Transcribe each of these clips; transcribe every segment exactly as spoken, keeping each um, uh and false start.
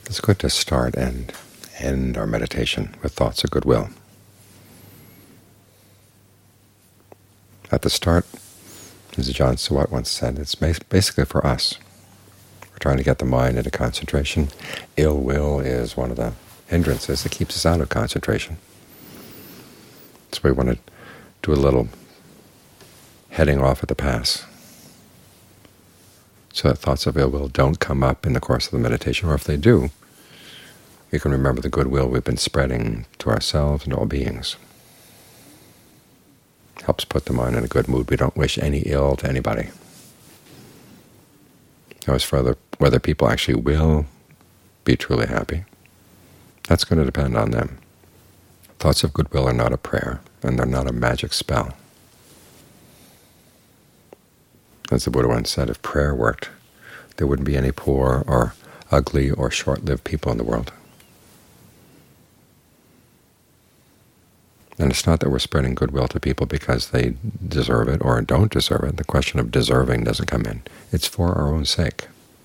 It's good to start and end our meditation with thoughts of goodwill. At the start, as Ajaan Suwat once said, it's basically for us. We're trying to get the mind into concentration. Ill will is one of the hindrances that keeps us out of concentration. So we want to do a little heading off at the pass, so that thoughts of ill will don't come up in the course of the meditation, or if they do, we can remember the goodwill we've been spreading to ourselves and all beings. Helps put the mind in a good mood. We don't wish any ill to anybody. Now, as for whether people actually will be truly happy, that's going to depend on them. Thoughts of goodwill are not a prayer, and they're not a magic spell. As the Buddha once said, if prayer worked, there wouldn't be any poor or ugly or short-lived people in the world. And it's not that we're spreading goodwill to people because they deserve it or don't deserve it. The question of deserving doesn't come in. It's for our own sake,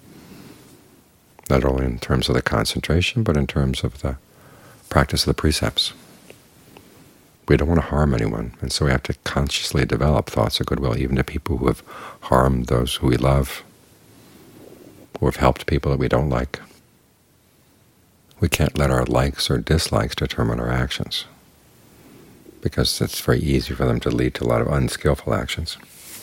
not only in terms of the concentration, but in terms of the practice of the precepts. We don't want to harm anyone, and so we have to consciously develop thoughts of goodwill, even to people who have harmed those who we love, who have helped people that we don't like. We can't let our likes or dislikes determine our actions, because it's very easy for them to lead to a lot of unskillful actions.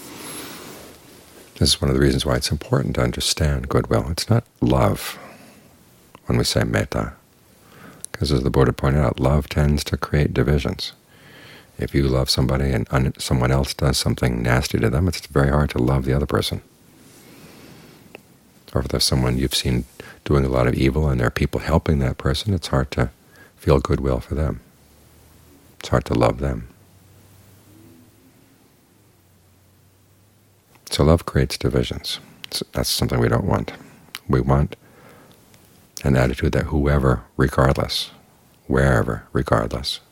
This is one of the reasons why it's important to understand goodwill. It's not love when we say metta, because as the Buddha pointed out, love tends to create divisions. If you love somebody and someone else does something nasty to them, it's very hard to love the other person. Or if there's someone you've seen doing a lot of evil and there are people helping that person, it's hard to feel goodwill for them. It's hard to love them. So love creates divisions. So that's something we don't want. We want an attitude that whoever, regardless, wherever, regardless,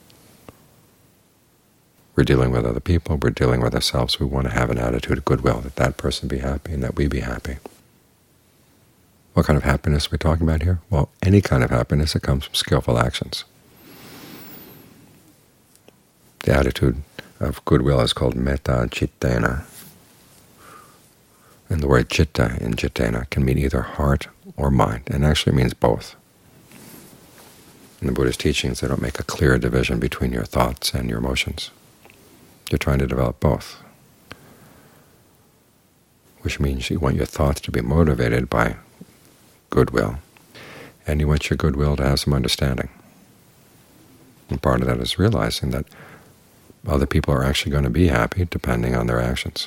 we're dealing with other people, we're dealing with ourselves, we want to have an attitude of goodwill, that that person be happy and that we be happy. What kind of happiness are we talking about here? Well, any kind of happiness that comes from skillful actions. The attitude of goodwill is called metta cittena. And the word citta in cittena can mean either heart or mind, and actually means both. In the Buddha's teachings, they don't make a clear division between your thoughts and your emotions. You're trying to develop both, which means you want your thoughts to be motivated by goodwill, and you want your goodwill to have some understanding. And part of that is realizing that other people are actually going to be happy depending on their actions.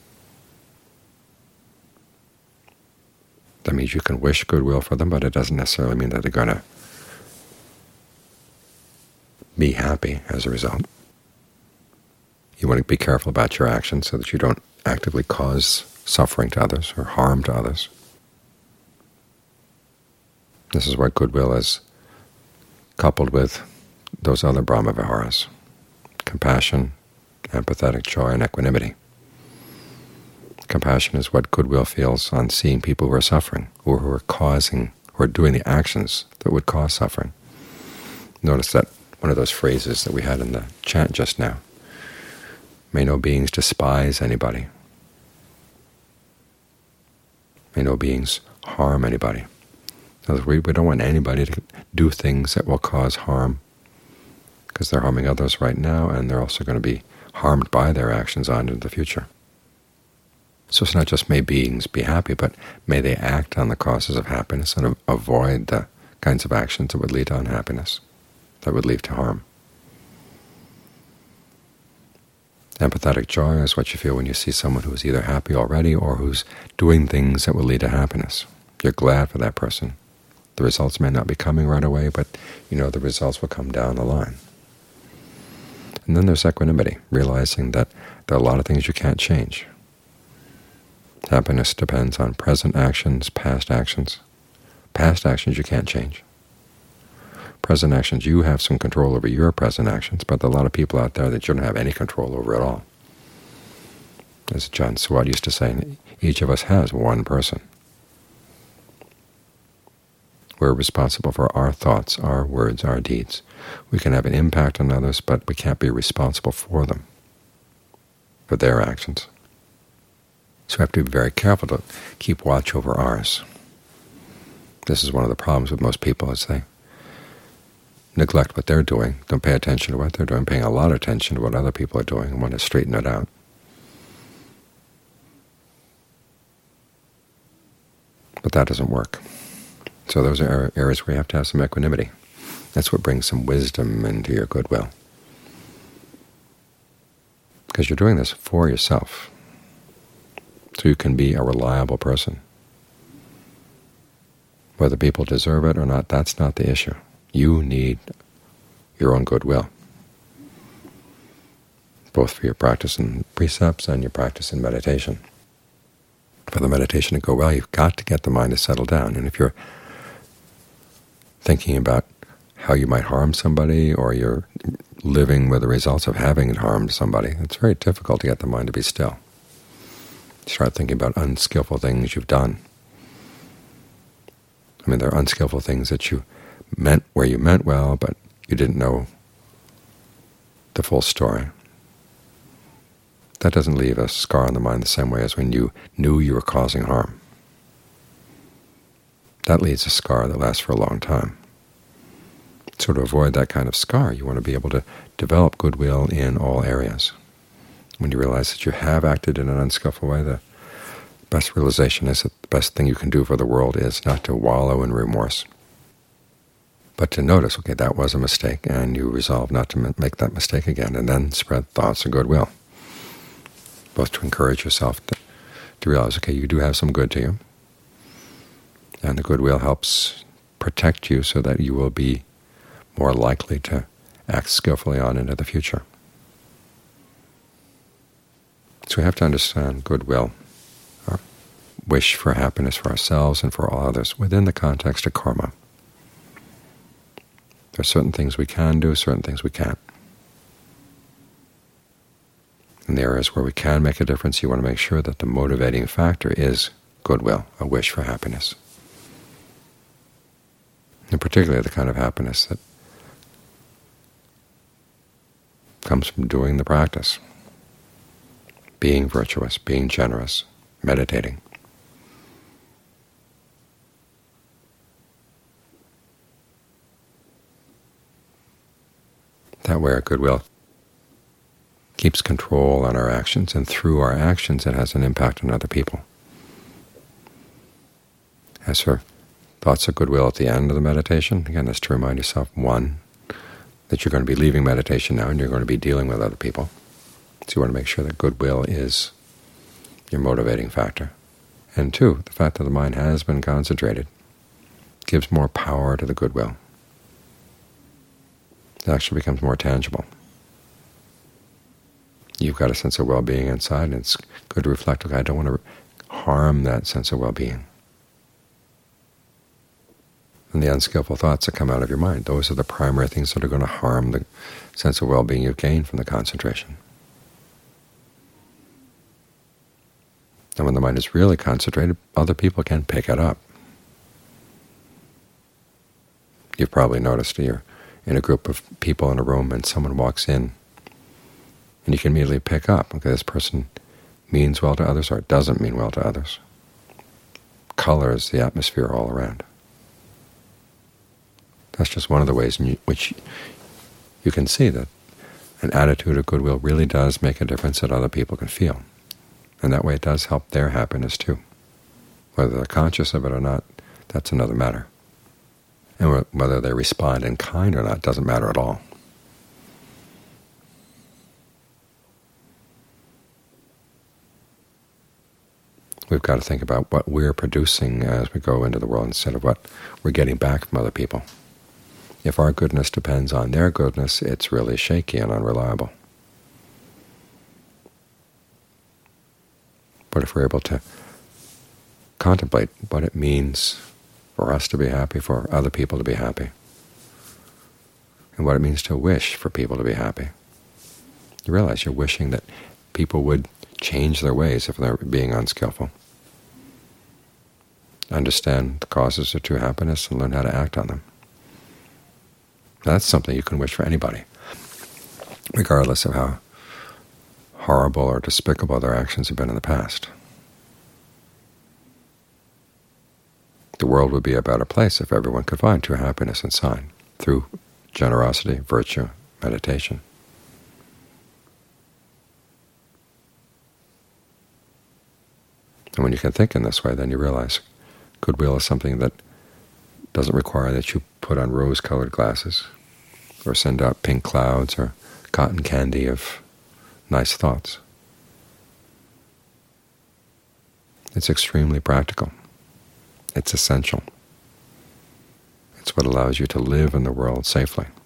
That means you can wish goodwill for them, but it doesn't necessarily mean that they're going to be happy as a result. You want to be careful about your actions so that you don't actively cause suffering to others or harm to others. This is what goodwill is coupled with those other Brahma-viharas: compassion, empathetic joy, and equanimity. Compassion is what goodwill feels on seeing people who are suffering, or who are causing, who are doing the actions that would cause suffering. Notice that one of those phrases that we had in the chant just now, may no beings despise anybody. May no beings harm anybody. In other words, we, we don't want anybody to do things that will cause harm, because they're harming others right now, and they're also going to be harmed by their actions on into the future. So it's not just may beings be happy, but may they act on the causes of happiness and avoid the kinds of actions that would lead to unhappiness, that would lead to harm. Empathetic joy is what you feel when you see someone who is either happy already or who's doing things that will lead to happiness. You're glad for that person. The results may not be coming right away, but you know the results will come down the line. And then there's equanimity, realizing that there are a lot of things you can't change. Happiness depends on present actions, past actions. Past actions you can't change. Present actions, you have some control over your present actions, but there are a lot of people out there that you don't have any control over at all. As Ajaan Suwat used to say, each of us has one person. We're responsible for our thoughts, our words, our deeds. We can have an impact on others, but we can't be responsible for them, for their actions. So we have to be very careful to keep watch over ours. This is one of the problems with most people, is they neglect what they're doing, don't pay attention to what they're doing, paying a lot of attention to what other people are doing, and want to straighten it out. But that doesn't work. So those are areas where you have to have some equanimity. That's what brings some wisdom into your goodwill. Because you're doing this for yourself, so you can be a reliable person. Whether people deserve it or not, that's not the issue. You need your own goodwill, both for your practice in precepts and your practice in meditation. For the meditation to go well, you've got to get the mind to settle down. And if you're thinking about how you might harm somebody, or you're living with the results of having harmed somebody, it's very difficult to get the mind to be still. Start thinking about unskillful things you've done. I mean, there are unskillful things that you meant where you meant well, but you didn't know the full story. That doesn't leave a scar on the mind the same way as when you knew you were causing harm. That leaves a scar that lasts for a long time. So to avoid that kind of scar, you want to be able to develop goodwill in all areas. When you realize that you have acted in an unskillful way, the best realization is that the best thing you can do for the world is not to wallow in remorse, but to notice, okay, that was a mistake, and you resolve not to make that mistake again, and then spread thoughts of goodwill, both to encourage yourself to, to realize, okay, you do have some good to you, and the goodwill helps protect you so that you will be more likely to act skillfully on into the future. So we have to understand goodwill, our wish for happiness for ourselves and for all others, within the context of karma. There are certain things we can do, certain things we can't. In the areas where we can make a difference, you want to make sure that the motivating factor is goodwill, a wish for happiness. And particularly the kind of happiness that comes from doing the practice, being virtuous, being generous, meditating. That way our goodwill keeps control on our actions, and through our actions it has an impact on other people. As for thoughts of goodwill at the end of the meditation, again, that's to remind yourself, one, that you're going to be leaving meditation now and you're going to be dealing with other people. So you want to make sure that goodwill is your motivating factor. And two, the fact that the mind has been concentrated gives more power to the goodwill. It actually becomes more tangible. You've got a sense of well-being inside, and it's good to reflect, okay, I don't want to harm that sense of well-being. And the unskillful thoughts that come out of your mind, those are the primary things that are going to harm the sense of well-being you've gained from the concentration. And when the mind is really concentrated, other people can pick it up. You've probably noticed you're in a group of people in a room and someone walks in, and you can immediately pick up, okay, this person means well to others or doesn't mean well to others. Colors the atmosphere all around. That's just one of the ways in which you can see that an attitude of goodwill really does make a difference that other people can feel. And that way it does help their happiness too. Whether they're conscious of it or not, that's another matter. And whether they respond in kind or not doesn't matter at all. We've got to think about what we're producing as we go into the world instead of what we're getting back from other people. If our goodness depends on their goodness, it's really shaky and unreliable. But if we're able to contemplate what it means for us to be happy, for other people to be happy, and what it means to wish for people to be happy, you realize you're wishing that people would change their ways if they're being unskillful. understand the causes of true happiness, and learn how to act on them. That's something you can wish for anybody, regardless of how horrible or despicable their actions have been in the past. The world would be a better place if everyone could find true happiness inside through generosity, virtue, meditation. And when you can think in this way, then you realize goodwill is something that doesn't require that you put on rose-colored glasses or send out pink clouds or cotton candy of nice thoughts. It's extremely practical. It's essential. It's what allows you to live in the world safely.